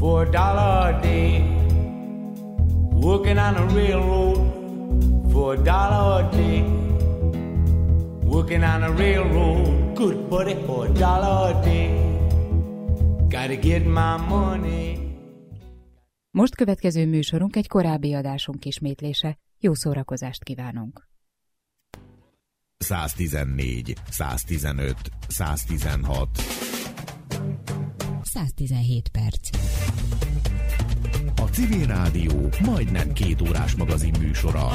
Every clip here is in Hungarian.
for $1 a day. Working on the railroad for $1 a day. Working on the railroad, good buddy, for $1 a day. Gotta get my money. Most következő műsorunk egy korábbi adásunk ismétlése. Jó szórakozást kívánunk! 114, 115, 116 117 perc. A Civil Rádió majdnem 2 órás magazin műsora.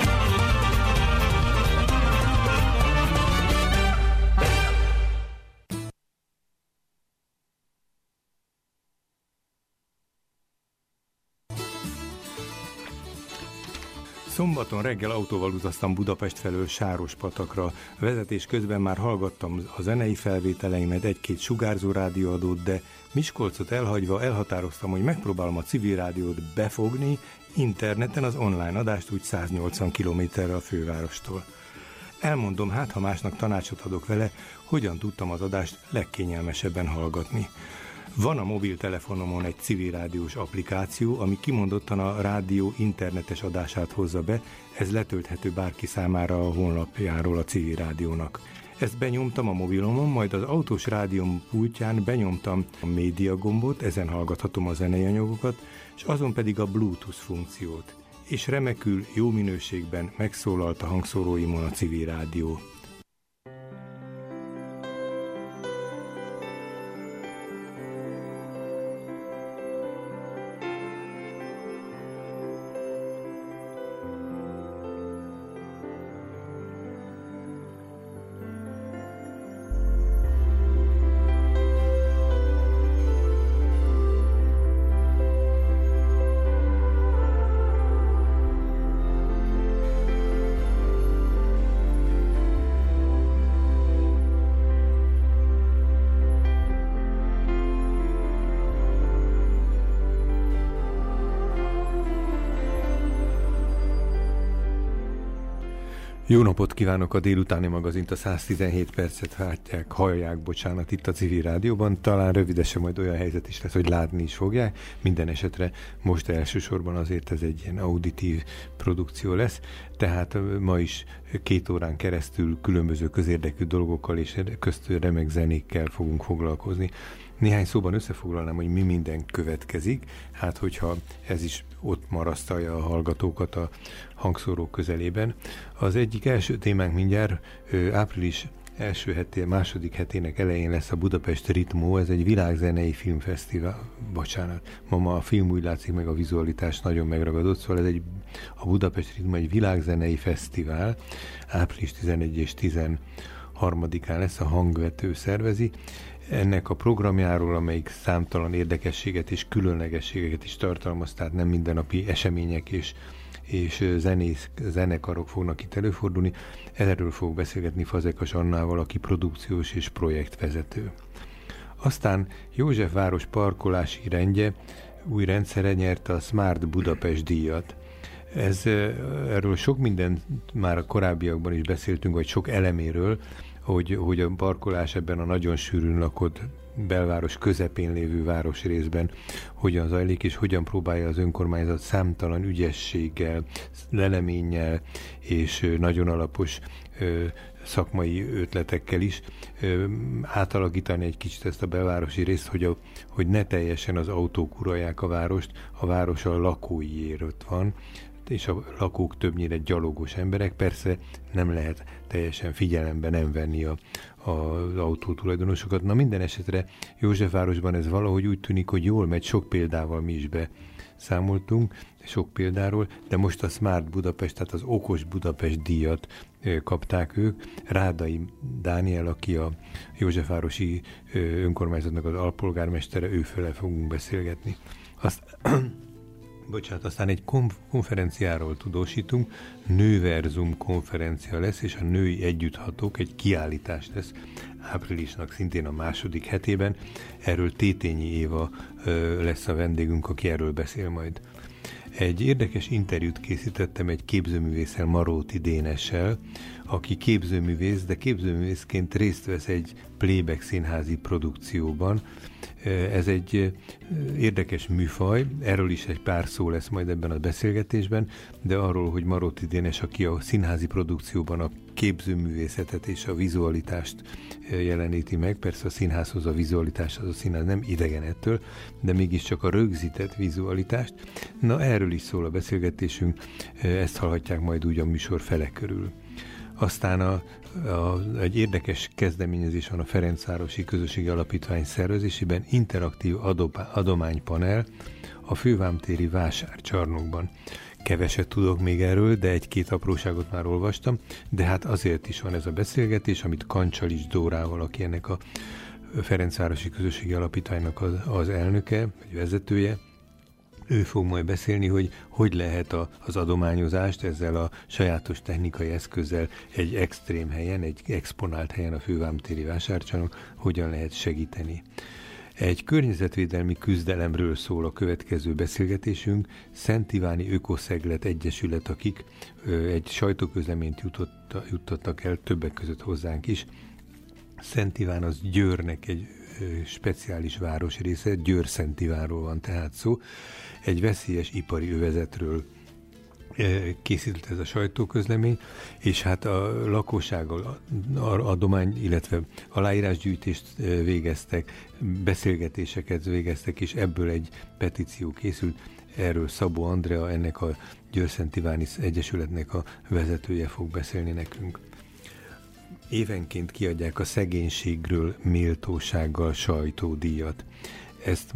Szombaton reggel autóval utaztam Budapest felől Sárospatakra. Vezetés közben már hallgattam a zenei felvételeimet, egy-két sugárzó rádióadót, de Miskolcot elhagyva elhatároztam, hogy megpróbálom a Civil Rádiót befogni interneten az online adást, úgy 180 kilométerre a fővárostól. Elmondom, hát ha másnak tanácsot adok vele, hogyan tudtam az adást legkényelmesebben hallgatni. Van a mobiltelefonomon egy civil rádiós applikáció, ami kimondottan a rádió internetes adását hozza be, ez letölthető bárki számára a honlapjáról a Civil Rádiónak. Ezt benyomtam a mobilomon, majd az autós rádióm pultján benyomtam a média gombot, ezen hallgathatom a zenei anyagokat, és azon pedig a Bluetooth funkciót. És remekül, jó minőségben megszólalt a hangszóróimon a Civil Rádió. Jó napot kívánok, a délutáni magazint, a 117 percet hallják, itt a Civil Rádióban. Talán rövidesen majd olyan helyzet is lesz, hogy látni is fogják. Minden esetre most elsősorban azért ez egy ilyen auditív produkció lesz, tehát ma is 2 órán keresztül különböző közérdekű dolgokkal és köztül remek zenékkel fogunk foglalkozni. Néhány szóban összefoglalnám, hogy mi minden következik, hát hogyha ez is ott marasztalja a hallgatókat a hangszórók közelében. Az egyik első témánk mindjárt április második hetének elején lesz a Budapest Ritmo, ez egy világzenei filmfesztivál, ma a film úgy látszik, meg a vizualitás nagyon megragadott, szóval ez a Budapest Ritmo egy világzenei fesztivál, április 11 és 13-án lesz, a Hangvető szervezi. Ennek a programjáról, amelyik számtalan érdekességet és különlegességeket is tartalmaz, tehát nem mindennapi események és zenekarok fognak itt előfordulni. Erről fog beszélgetni Fazekas Annával, aki produkciós és projektvezető. Aztán Józsefváros parkolási rendje új rendszere nyerte a Smart Budapest díjat. Erről sok mindent már a korábbiakban is beszéltünk, vagy sok eleméről, hogy a parkolás ebben a nagyon sűrűn lakott belváros közepén lévő városrészben hogyan zajlik, és hogyan próbálja az önkormányzat számtalan ügyességgel, leleménnyel és nagyon alapos szakmai ötletekkel is átalakítani egy kicsit ezt a belvárosi részt, hogy ne teljesen az autók uralják a várost, a város a lakóiért ott van, és a lakók többnyire gyalogos emberek, persze nem lehet teljesen figyelembe nem venni az autótulajdonosokat. Na minden esetre Józsefvárosban ez valahogy úgy tűnik, hogy jól megy, sok példával mi is beszámoltunk, sok példáról, de most a Smart Budapest, tehát az Okos Budapest díjat kapták ők. Rádai Dániel, aki a Józsefvárosi önkormányzatnak az alpolgármestere, őfele fogunk beszélgetni. Aztán egy konferenciáról tudósítunk, Nőverzum konferencia lesz, és a női együtthatók, egy kiállítás lesz áprilisnak szintén a második hetében. Erről Tétényi Éva lesz a vendégünk, aki erről beszél majd. Egy érdekes interjút készítettem egy képzőművésszel, Maróti Dénessel, aki képzőművész, de képzőművészként részt vesz egy playback színházi produkcióban. Ez egy érdekes műfaj, erről is egy pár szó lesz majd ebben a beszélgetésben, de arról, hogy Maróti Dénes, aki a színházi produkcióban a képzőművészetet és a vizualitást jeleníti meg, persze a színházhoz a vizualitás, az a színház nem idegen ettől, de mégiscsak a rögzített vizualitást. Na, erről is szól a beszélgetésünk, ezt hallhatják majd úgy a műsor fele körül. Aztán egy érdekes kezdeményezés van a Ferencvárosi Közösségi Alapítvány szervezésében, interaktív adománypanel a Fővámtéri vásárcsarnokban. Keveset tudok még erről, de egy-két apróságot már olvastam, de hát azért is van ez a beszélgetés, amit Kancsalics Dórával, aki ennek a Ferencvárosi Közösségi Alapítványnak az elnöke, vagy vezetője, ő fog majd beszélni, hogy lehet az adományozást ezzel a sajátos technikai eszközzel egy extrém helyen, egy exponált helyen, a Fővámtéri vásárcsarnok, hogyan lehet segíteni. Egy környezetvédelmi küzdelemről szól a következő beszélgetésünk. Szent Iváni Ökoszeglet Egyesület, akik egy sajtóközleményt juttattak el többek között hozzánk is. Szent Iván az Győrnek egy speciális városrésze, Győr-Szent Ivánról van tehát szó. Egy veszélyes ipari övezetről készült ez a sajtóközlemény, és hát a lakossággal adomány, illetve aláírásgyűjtést végeztek, beszélgetéseket végeztek, és ebből egy petíció készült. Erről Szabó Andrea, ennek a Győr-Szent Iváni Egyesületnek a vezetője fog beszélni nekünk. Évenként kiadják a Szegénységről méltósággal sajtódíjat. Ezt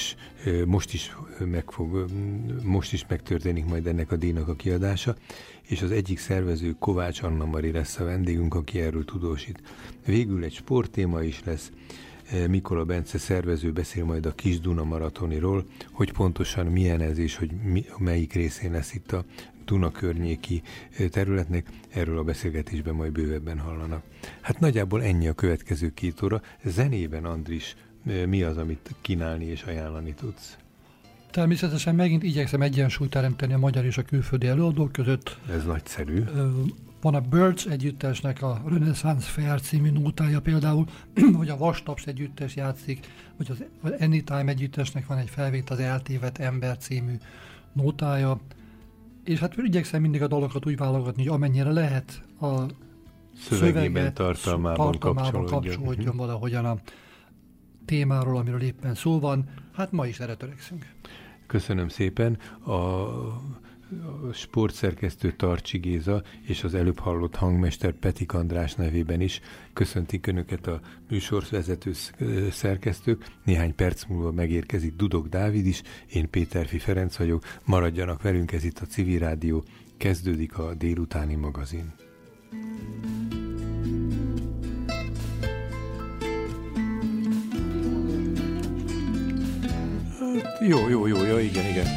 most is megtörténik majd ennek a díjnak a kiadása, és az egyik szervező Kovács Anna Mari lesz a vendégünk, aki erről tudósít. Végül egy sporttéma is lesz. Mikola Bence szervező beszél majd a Kis Duna maratoniról, hogy pontosan milyen ez és hogy melyik részén lesz itt a Duna környéki területnek, erről a beszélgetésben majd bővebben hallanak. Hát nagyjából ennyi a következő 2 óra. Zenében, Andris, mi az, amit kínálni és ajánlani tudsz? Természetesen megint igyekszem egyensúlyt teremteni a magyar és a külföldi előadók között. Ez nagyszerű. Van a Birds együttesnek a Renaissance Fair című nótája például, vagy a Vastaps együttes játszik, vagy az Anytime együttesnek van egy felvét, az Eltévedt ember című nótája. És hát igyekszem mindig a dalokat úgy válogatni, hogy amennyire lehet a szövegében, tartalmában kapcsolódjon valahogyan a témáról, amiről éppen szó van. Hát ma is erre törekszünk. Köszönöm szépen. A sportszerkesztő Tarcsi Géza és az előbb hallott hangmester Petik András nevében is köszöntik Önöket a műsorvezető szerkesztők. Néhány perc múlva megérkezik Dudok Dávid is, én Péterfi Ferenc vagyok. Maradjanak velünk, ez itt a Civil Rádió. Kezdődik a délutáni magazin. Jó, igen.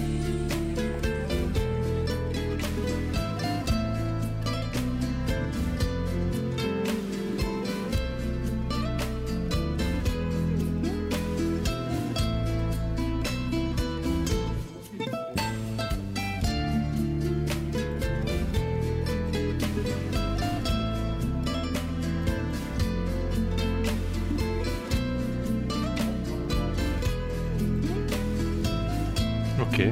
Oké.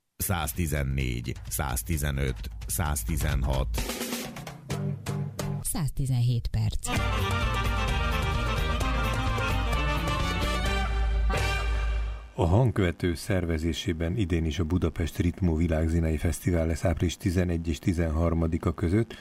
...114, 115, 116. 117 perc. A hangkövető szervezésében idén is a Budapest Ritmo Világzenei Fesztivál lesz április 11 és 13-a között.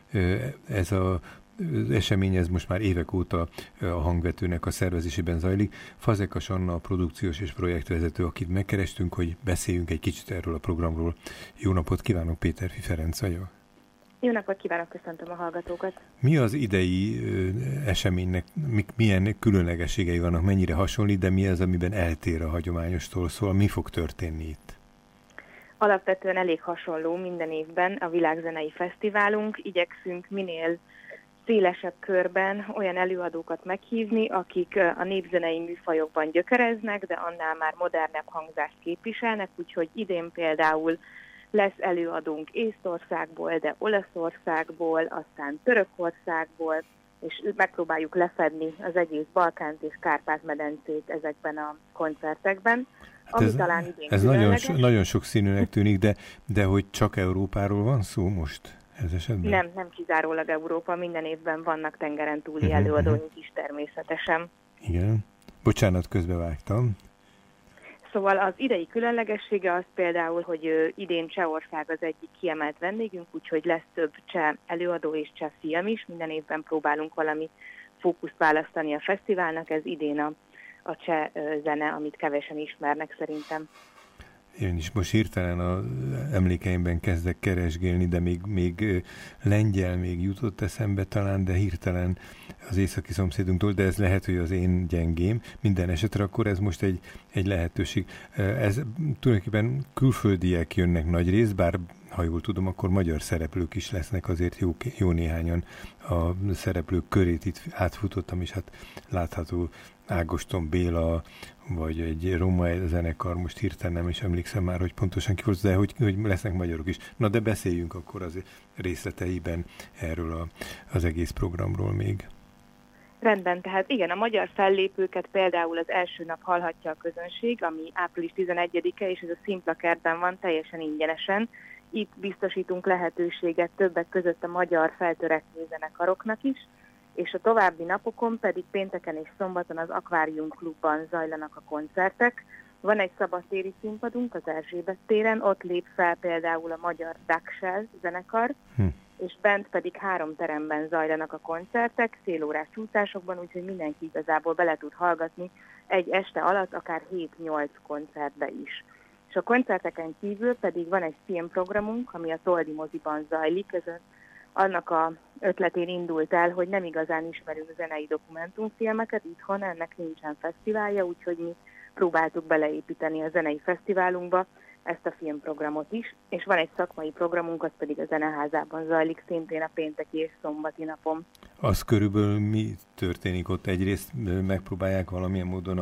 Ez az esemény, ez most már évek óta a hangvetőnek a szervezésében zajlik. Fazekas Anna a produkciós és projektvezető, akit megkerestünk, hogy beszéljünk egy kicsit erről a programról. Jó napot kívánok, Péterfi Ferenc vagyok. Jó napot kívánok, köszöntöm a hallgatókat. Mi az idei eseménynek, milyen különlegességei vannak, mennyire hasonlít, de mi az, amiben eltér a hagyományostól, szóval mi fog történni itt? Alapvetően elég hasonló minden évben a Világzenei Fesztiválunk. Igyekszünk minél szélesebb körben olyan előadókat meghívni, akik a népzenei műfajokban gyökereznek, de annál már modernebb hangzást képviselnek, úgyhogy idén például lesz előadónk Észtországból, de Olaszországból, aztán Törökországból, és megpróbáljuk lefedni az egész Balkánt és Kárpát-medencét ezekben a koncertekben. Hát ez nagyon sok színűnek tűnik, de hogy csak Európáról van szó most ez esetben? Nem kizárólag Európa, minden évben vannak tengeren túli előadóink is természetesen. Igen. Bocsánat, közbevágtam. Szóval az idei különlegessége az például, hogy idén Csehország az egyik kiemelt vendégünk, úgyhogy lesz több cseh előadó és cseh film is. Minden évben próbálunk valami fókuszt választani a fesztiválnak, ez idén a cseh zene, amit kevesen ismernek szerintem. Én is most hirtelen az emlékeimben kezdek keresgélni, de még lengyel még jutott eszembe talán, de hirtelen az északi szomszédunktól, de ez lehet, hogy az én gyengém. Minden esetre akkor ez most egy lehetőség. Ez tulajdonképpen külföldiek jönnek nagy rész, bár ha jól tudom, akkor magyar szereplők is lesznek, azért jó néhányan a szereplők körét itt átfutottam, és hát látható Ágoston Béla, vagy egy roma zenekar, most hirtelen nem is emlékszem már, hogy pontosan ki volt, de hogy lesznek magyarok is. Na de beszéljünk akkor az részleteiben erről az egész programról még. Rendben, tehát igen, a magyar fellépőket például az első nap hallhatja a közönség, ami április 11-e, és ez a Szimpla kertben van, teljesen ingyenesen. Itt biztosítunk lehetőséget többek között a magyar feltörekvő zenekaroknak is, és a további napokon pedig pénteken és szombaton az Akvárium Klubban zajlanak a koncertek. Van egy szabadtéri színpadunk az Erzsébet téren, ott lép fel például a magyar Duckshell zenekar, és bent pedig 3 teremben zajlanak a koncertek, félórás csúszásokban, úgyhogy mindenki igazából bele tud hallgatni egy este alatt akár 7-8 koncertbe is. És a koncerteken kívül pedig van egy filmprogramunk, ami a Toldi moziban zajlik. Ez annak a ötletén indult el, hogy nem igazán ismerünk zenei dokumentumfilmeket itthon, ennek nincsen fesztiválja, úgyhogy mi próbáltuk beleépíteni a zenei fesztiválunkba ezt a filmprogramot is, és van egy szakmai programunk, az pedig a Zeneházában zajlik szintén a pénteki és szombati napon. Az körülbelül mi történik ott? Egyrészt megpróbálják valamilyen módon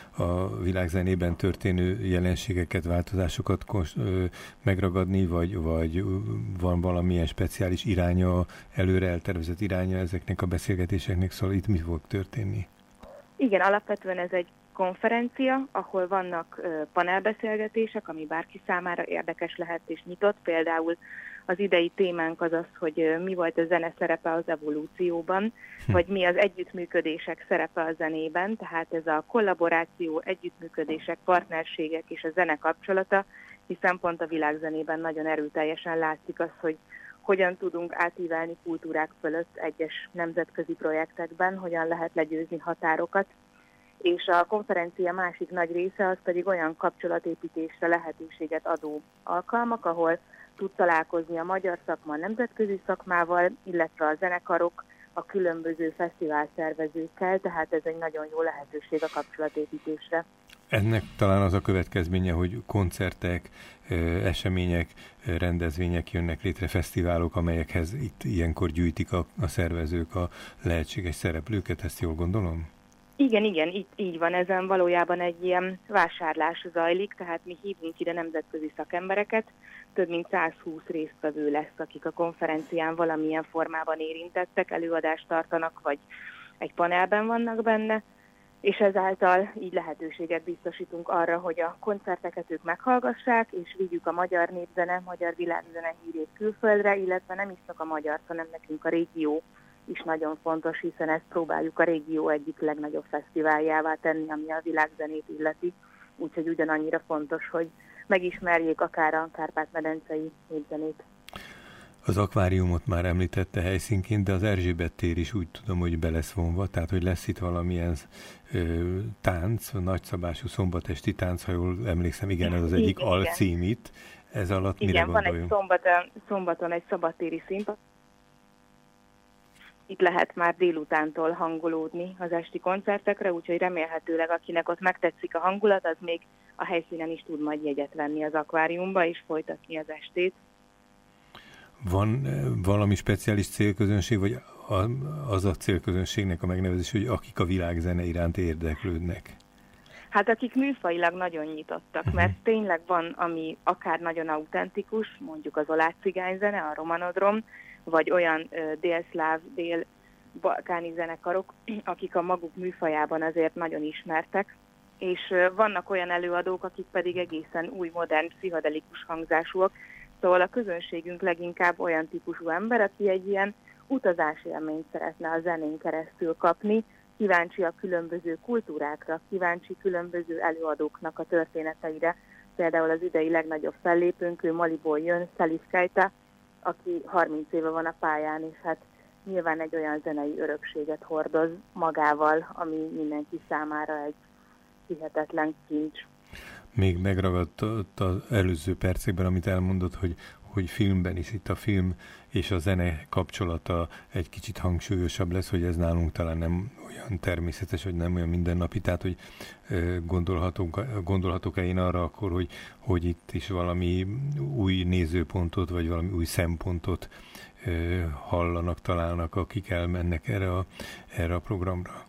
a világzenében történő jelenségeket, változásokat megragadni, vagy van valamilyen speciális iránya, előre eltervezett iránya ezeknek a beszélgetéseknek, szóval itt mi fog történni? Igen, alapvetően ez egy konferencia, ahol vannak panelbeszélgetések, ami bárki számára érdekes lehet és nyitott. Például az idei témánk az az, hogy mi volt a zene szerepe az evolúcióban, vagy mi az együttműködések szerepe a zenében, tehát ez a kollaboráció, együttműködések, partnerségek és a zene kapcsolata, hiszen pont a világzenében nagyon erőteljesen látszik az, hogy hogyan tudunk átívelni kultúrák fölött egyes nemzetközi projektekben, hogyan lehet legyőzni határokat. És a konferencia másik nagy része az pedig olyan kapcsolatépítésre lehetőséget adó alkalmak, ahol tud találkozni a magyar szakma a nemzetközi szakmával, illetve a zenekarok a különböző fesztiválszervezőkkel, tehát ez egy nagyon jó lehetőség a kapcsolatépítésre. Ennek talán az a következménye, hogy koncertek, események, rendezvények jönnek létre, fesztiválok, amelyekhez itt ilyenkor gyűjtik a szervezők a lehetséges szereplőket, ezt jól gondolom? Igen, így van, ezen valójában egy ilyen vásárlás zajlik, tehát mi hívunk ide nemzetközi szakembereket, több mint 120 résztvevő lesz, akik a konferencián valamilyen formában érintettek, előadást tartanak, vagy egy panelben vannak benne, és ezáltal így lehetőséget biztosítunk arra, hogy a koncerteket ők meghallgassák, és vigyük a magyar népzene, magyar világzene hírét külföldre, illetve nem is csak a magyar, hanem nekünk a régió is nagyon fontos, hiszen ezt próbáljuk a régió egyik legnagyobb fesztiváljává tenni, ami a világzenét illeti. Úgyhogy ugyanannyira fontos, hogy megismerjék akár a Kárpát-medencei népzenét. Az akváriumot már említette helyszínként, de az Erzsébet tér is úgy tudom, hogy be lesz vonva, tehát hogy lesz itt valamilyen tánc, nagyszabású szombatesti tánc, ha jól emlékszem, igen, ez az egyik alcím itt. Ez alatt mire gondoljunk? Igen, van egy szombaton egy szabadtéri színpad. Itt lehet már délutántól hangolódni az esti koncertekre, úgyhogy remélhetőleg akinek ott megtetszik a hangulat, az még a helyszínen is tud majd jegyet venni az akváriumba és folytatni az estét. Van valami speciális célközönség, vagy az a célközönségnek a megnevezés, hogy akik a világzene iránt érdeklődnek? Hát akik műfajilag nagyon nyitottak, mert tényleg van, ami akár nagyon autentikus, mondjuk az oláh cigányzene, a romanodrom, vagy olyan délszláv, dél-balkáni zenekarok, akik a maguk műfajában azért nagyon ismertek, és vannak olyan előadók, akik pedig egészen új, modern, pszichodelikus hangzásúak, szóval a közönségünk leginkább olyan típusú ember, aki egy ilyen utazási élményt szeretne a zenén keresztül kapni, kíváncsi a különböző kultúrákra, kíváncsi különböző előadóknak a történeteire. Például az idei legnagyobb fellépőnk, ő Maliból jön, Salif Keita, aki 30 éve van a pályán, és hát nyilván egy olyan zenei örökséget hordoz magával, ami mindenki számára egy hihetetlen kincs. Még megragadt az előző percekben, amit elmondott, hogy filmben is itt a film és a zene kapcsolata egy kicsit hangsúlyosabb lesz, hogy ez nálunk talán nem olyan természetes, hogy nem olyan mindennapi, tehát hogy gondolhatok-e én arra akkor, hogy itt is valami új nézőpontot, vagy valami új szempontot hallanak, találnak, akik elmennek erre a programra?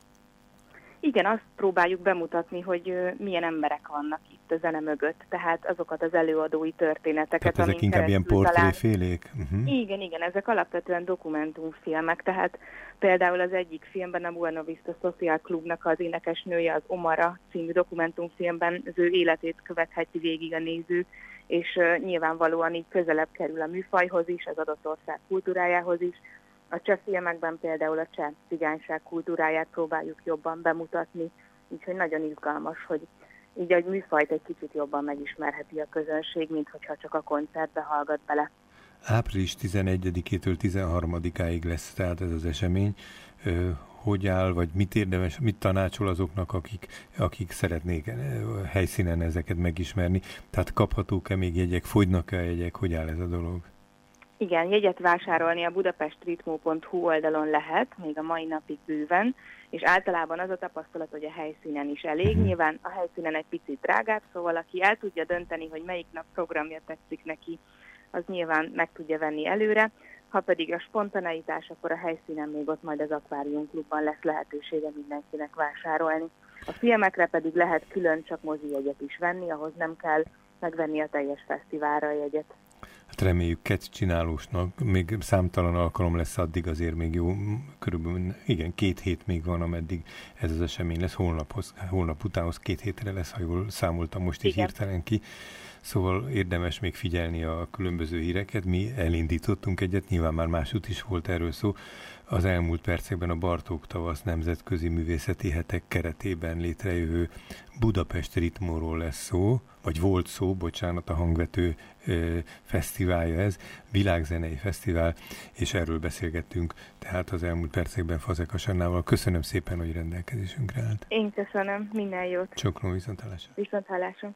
Igen, azt próbáljuk bemutatni, hogy milyen emberek vannak itt a zene mögött, tehát azokat az előadói történeteket. Tehát ezek inkább ilyen portréfélék? Igen, ezek alapvetően dokumentumfilmek, tehát például az egyik filmben, a Buena Vista Social Clubnak az énekesnője, az Omara című dokumentumfilmben az ő életét követheti végig a néző, és nyilvánvalóan így közelebb kerül a műfajhoz is, az adott ország kultúrájához is. A cseh filmekben például a cseh cigányság kultúráját próbáljuk jobban bemutatni, úgyhogy nagyon izgalmas, hogy így egy műfajt egy kicsit jobban megismerheti a közönség, mint hogyha csak a koncertbe hallgat bele. Április 11-től 13-áig lesz tehát ez az esemény. Hogy áll, vagy mit érdemes, mit tanácsol azoknak, akik szeretnék helyszínen ezeket megismerni? Tehát kaphatók-e még jegyek, fogynak-e a jegyek, hogy áll ez a dolog? Igen, jegyet vásárolni a budapestritmo.hu oldalon lehet, még a mai napig bőven, és általában az a tapasztalat, hogy a helyszínen is elég. Nyilván a helyszínen egy picit drágább, szóval aki el tudja dönteni, hogy melyik nap programja tetszik neki, az nyilván meg tudja venni előre. Ha pedig a spontaneitás, akkor a helyszínen még ott majd az Akvárium Klubban lesz lehetősége mindenkinek vásárolni. A filmekre pedig lehet külön csak mozijegyet is venni, ahhoz nem kell megvenni a teljes fesztiválra a jegyet. Hát reméljük Kecsinálósnak, még számtalan alkalom lesz addig, azért még jó, körülbelül, igen, 2 hét még van, ameddig ez az esemény lesz, holnap utánhoz 2 hétre lesz, ha jól számoltam most így hirtelen ki. Szóval érdemes még figyelni a különböző híreket. Mi elindítottunk egyet, nyilván már másút is volt erről szó. Az elmúlt percekben a Bartók Tavasz nemzetközi művészeti hetek keretében létrejövő Budapest Ritmóról lesz szó, vagy volt szó, bocsánat, a Hangvető fesztiválja ez, világzenei fesztivál, és erről beszélgettünk tehát az elmúlt percekben Fazekas Annával. Köszönöm szépen, hogy rendelkezésünkre állt. Én köszönöm, minden jót. Csoklom, viszonthallásra. Viszonthallásra.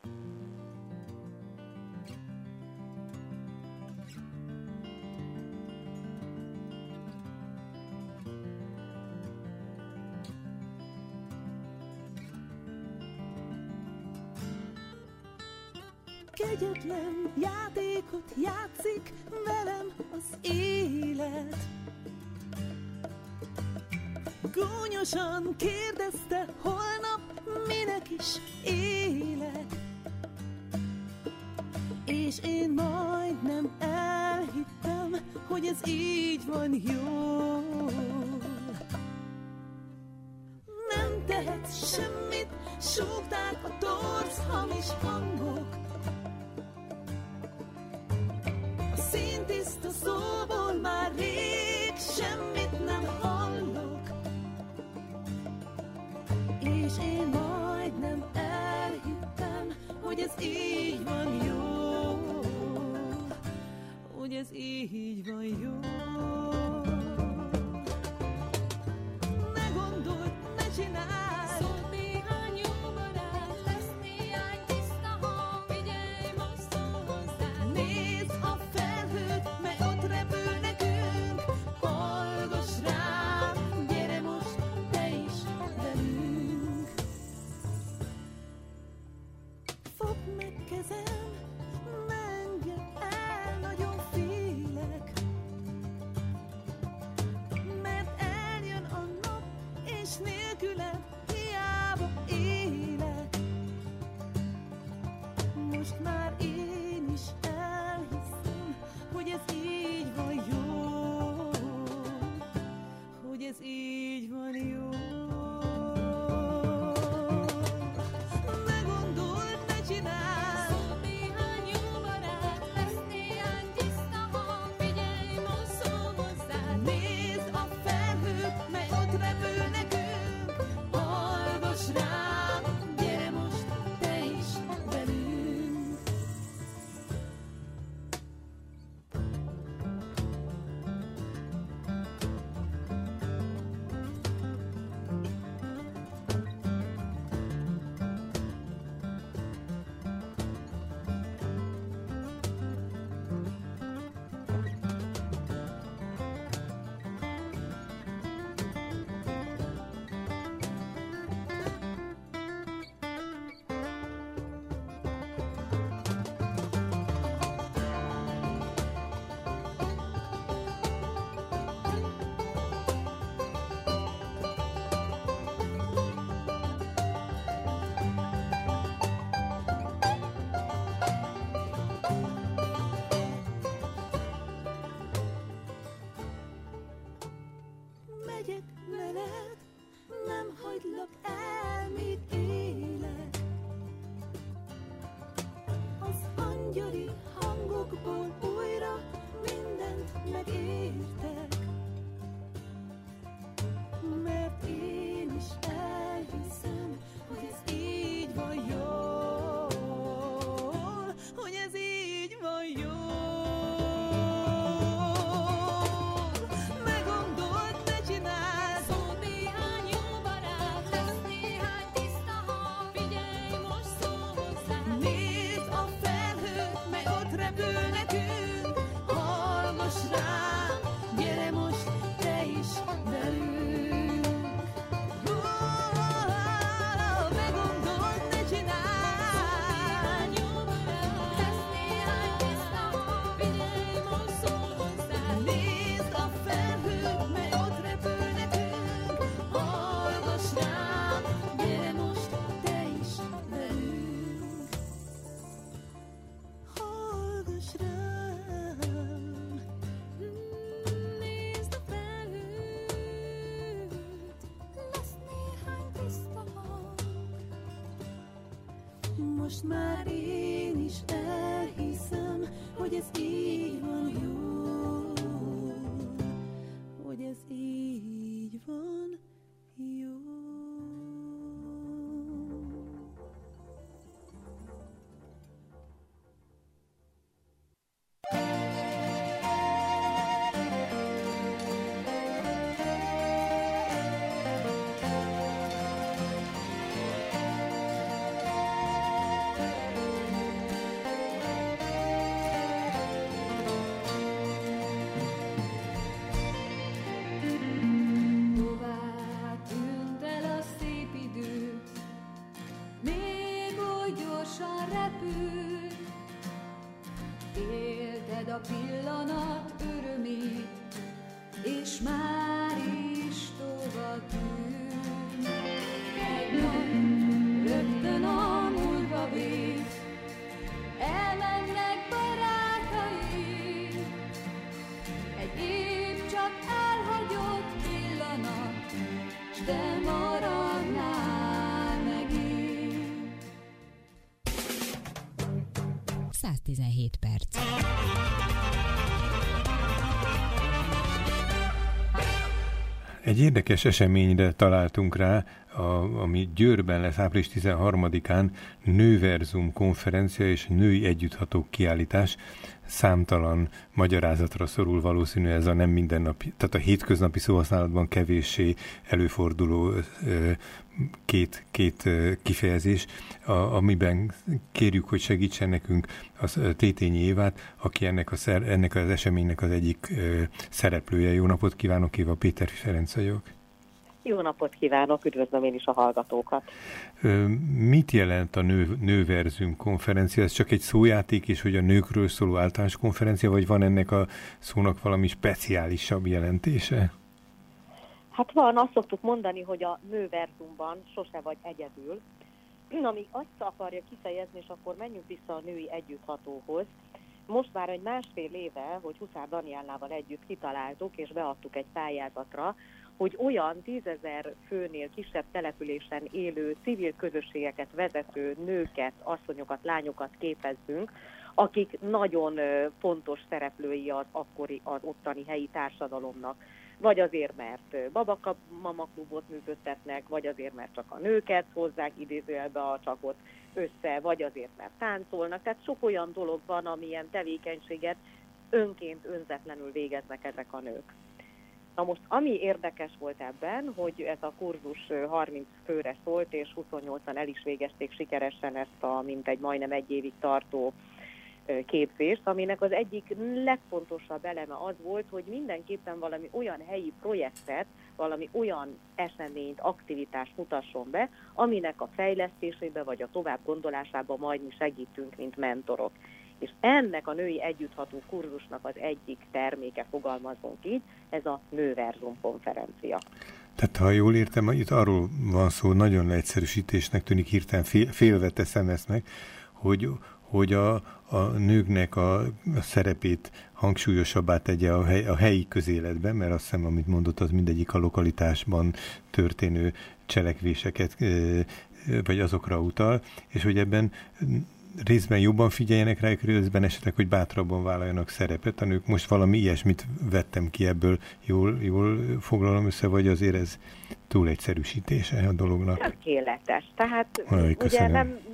Kegyetlen játékot játszik velem az élet. Gúnyosan kérdezte, holnap minek is élek. És én majdnem elhittem, hogy ez így van jól. Nem tehetsz semmit, súgták a torz hamis hangok. A színtiszta szóból már rég semmit nem hall. hogy ez így van jó, hogy ez így van jó. Ne gondold, ne csinálj, szól néhány jó barát, lesz néhány tiszta hang, figyelj, most szól hozzá. nézd a felhőt, mely ott repül nekünk, hallgass rám, gyere most te is velünk. Fogd meg kezem, ne engedd el, nagyon félek, mert eljön a nap, és nélküled hiába élek. Most már én is elhiszem, hogy ez így van jó, hogy ez így van jó. Ne gondold, ne csinálj, Szól néhány jó barát, lesz néhány tiszta hang, figyelj, most szól hozzá. nézd a felhőt, mely ott repül nekünk, hallgass rám, gyere most te is velünk. Megyek veled, nem hagylak el, míg élek. Az angyali hangokból újra mindent megértek, mert én is elhiszem, hogy ez így van jól, hogy ez így van jól. Ne gondold, ne csinálj, Szól néhány jó barát, lesz néhány tiszta hang, figyelj, most szól hozzá. nézd a felhőt, mely ott repül nekünk, hallgass rám, gyere most te is velünk. Ne gondold, ne csinálj, Jó barát, lesz néhány tiszta hang, figyelj, most szól hozzá. nézd a felhőt, mely ott repül nekünk, hallgass rám, gyere most te is velünk. Hallgass rám, Nézd a felhőt, lesz néhány tiszta hang. most már én is elhiszem, hogy ez így van jó, hogy ez így van jó. Hová tűnt el a szép idő, még oly gyorsan repült. Élted a pillanat örömét, és már is tovább tűnt. Egy nap rögtön a múltba vész, elmennek barátaid. Egy év csak elhagyott pillanat, s te maradnál megint. 117 perc. Egy érdekes eseményre találtunk rá ami Győrben lesz április 13-án, Nőverzum konferencia és női együtthatók kiállítás. Számtalan magyarázatra szorul valószínű ez a nem mindennapi, tehát a hétköznapi szóhasználatban kevéssé előforduló két kifejezés, amiben kérjük, hogy segítsen nekünk az Tétényi Évát, aki ennek az eseménynek az egyik szereplője. Jó napot kívánok, Éva, Péter Ferenc vagyok. Jó napot kívánok, üdvözlöm én is a hallgatókat. Mit jelent a Nőverzum konferencia? Ez csak egy szójáték, és hogy a nőkről szóló általános konferencia, vagy van ennek a szónak valami speciálisabb jelentése? Hát van, azt szoktuk mondani, hogy a Nőverzumban sose vagy egyedül, ami azt akarja kifejezni, és akkor menjünk vissza a női együtthatóhoz. Most már egy másfél éve, hogy Huszár Daniellával együtt kitaláltuk, és beadtuk egy pályázatra, hogy olyan 10 000 főnél kisebb településen élő civil közösségeket vezető nőket, asszonyokat, lányokat képezzünk, akik nagyon fontos szereplői az ottani helyi társadalomnak. Vagy azért, mert Babaka-mama klubot működtetnek, vagy azért, mert csak a nőket hozzák idézőjelbe a csakot össze, vagy azért, mert táncolnak. Tehát sok olyan dolog van, amilyen tevékenységet önként, önzetlenül végeznek ezek a nők. Na most, ami érdekes volt ebben, hogy ez a kurzus 30 főre szólt, és 28-an el is végezték sikeresen ezt a mintegy majdnem egy évig tartó képzést, aminek az egyik legfontosabb eleme az volt, hogy mindenképpen valami olyan helyi projektet, valami olyan eseményt, aktivitást mutasson be, aminek a fejlesztésébe vagy a tovább gondolásába majd mi segítünk, mint mentorok. És ennek a női együttható kurzusnak az egyik terméke, fogalmazunk így, ez a Nőverzum konferencia. Tehát ha jól értem, itt arról van szó, nagyon leegyszerűsítésnek tűnik, hirtelen félve teszem ezt meg, hogy a nőknek a szerepét hangsúlyosabbá tegye a helyi közéletben, mert azt hiszem, amit mondott, az mindegyik a lokalitásban történő cselekvéseket, vagy azokra utal, és hogy ebben részben jobban figyeljenek rájuk, részben esetleg, hogy bátrabban vállaljanak szerepet. A nők, most valami ilyesmit vettem ki ebből, jól foglalom össze, vagy azért ez túl egyszerűsítése a dolognak? Tökéletes. Tehát ugye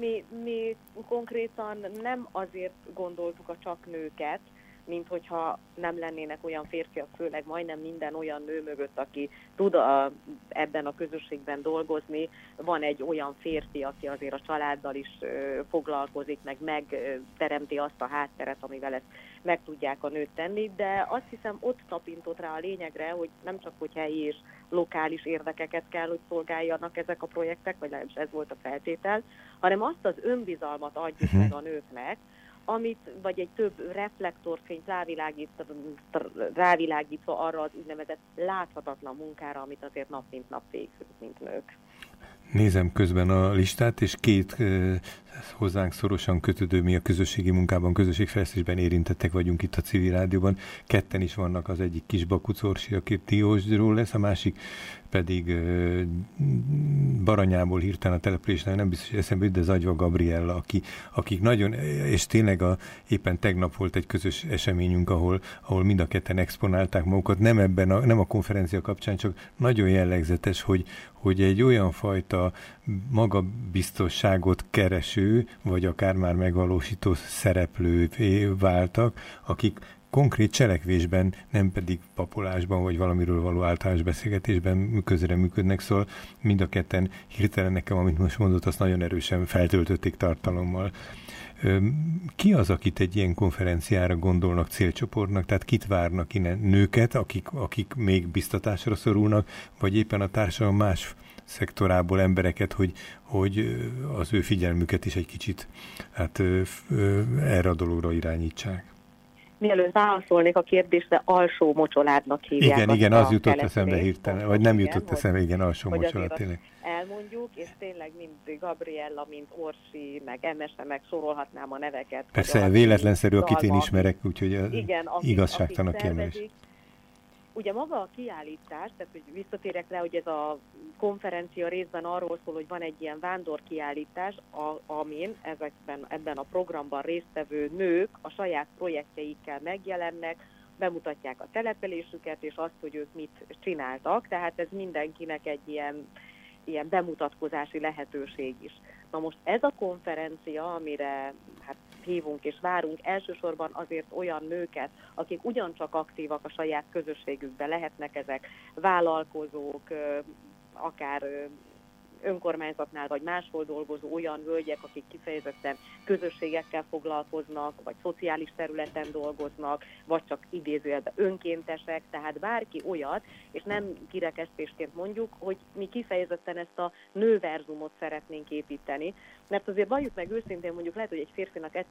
mi konkrétan nem azért gondoltuk a csak nőket, mint hogyha nem lennének olyan férfiak, főleg majdnem minden olyan nő mögött, aki tud ebben a közösségben dolgozni. Van egy olyan férfi, aki azért a családdal is foglalkozik, meg megteremti azt a hátteret, amivel ezt meg tudják a nőt tenni, de azt hiszem ott tapintott rá a lényegre, hogy nem csak hogy helyi és lokális érdekeket kell, hogy szolgáljanak ezek a projektek, vagy legalábbis ez volt a feltétel, hanem azt az önbizalmat adjuk meg a nőknek, amit, vagy egy több reflektorfényt rávilágítva arra az úgynevezett láthatatlan munkára, amit azért nap mint nap végzünk, mint nők. Nézem közben a listát, és két hozzánk szorosan kötődő, mi a közösségi munkában, közösségfejlesztésben érintettek vagyunk itt a Civil Rádióban. Ketten is vannak, az egyik Kisbakuc Orsi, aki Diósgyról lesz, a másik pedig Baranyából, hirtelen a településnél, nem biztos, hogy eszembe jut, de Zagyva Gabriella, akik nagyon, és tényleg éppen tegnap volt egy közös eseményünk, ahol mind a ketten exponálták magukat, nem a konferencia kapcsán, csak nagyon jellegzetes, hogy egy olyan fajta magabiztosságot kereső, vagy akár már megvalósító szereplővé váltak, akik konkrét cselekvésben, nem pedig papolásban, vagy valamiről való általános beszélgetésben működnek, szóval mind a ketten hirtelen nekem, amit most mondott, azt nagyon erősen feltöltötték tartalommal. Ki az, akit egy ilyen konferenciára gondolnak célcsoportnak, tehát kit várnak innen? Nőket, akik még biztatásra szorulnak, vagy éppen a társadalom más szektorából embereket, hogy az ő figyelmüket is egy kicsit erre a dologra irányítsák? Mielőtt válaszolnék a kérdésre, alsó mocsoládnak hívják. Igen, az jutott eszembe hirtelen, vagy nem jutott eszembe, igen, alsó mocsolád tényleg. Elmondjuk, és tényleg mind Gabriella, mint Orsi, meg Emese, meg sorolhatnám a neveket. Persze, véletlenszerű, akit én ismerek, úgyhogy igazságtalan kiemelés. Ugye maga a kiállítás, tehát hogy visszatérek rá, hogy ez a konferencia részben arról szól, hogy van egy ilyen vándorkiállítás, amin ebben a programban résztvevő nők a saját projektjeikkel megjelennek, bemutatják a településüket, és azt, hogy ők mit csináltak. Tehát ez mindenkinek egy ilyen ilyen bemutatkozási lehetőség is. Na most ez a konferencia, amire hát hívunk és várunk, elsősorban azért olyan nőket, akik ugyancsak aktívak a saját közösségükben, lehetnek ezek vállalkozók, akár önkormányzatnál vagy máshol dolgozó olyan hölgyek, akik kifejezetten közösségekkel foglalkoznak, vagy szociális területen dolgoznak, vagy csak idézőjelben önkéntesek, tehát bárki olyat, és nem kirekesztésként mondjuk, hogy mi kifejezetten ezt a nőverzumot szeretnénk építeni, mert azért valljuk meg őszintén, mondjuk lehet, hogy egy férfinak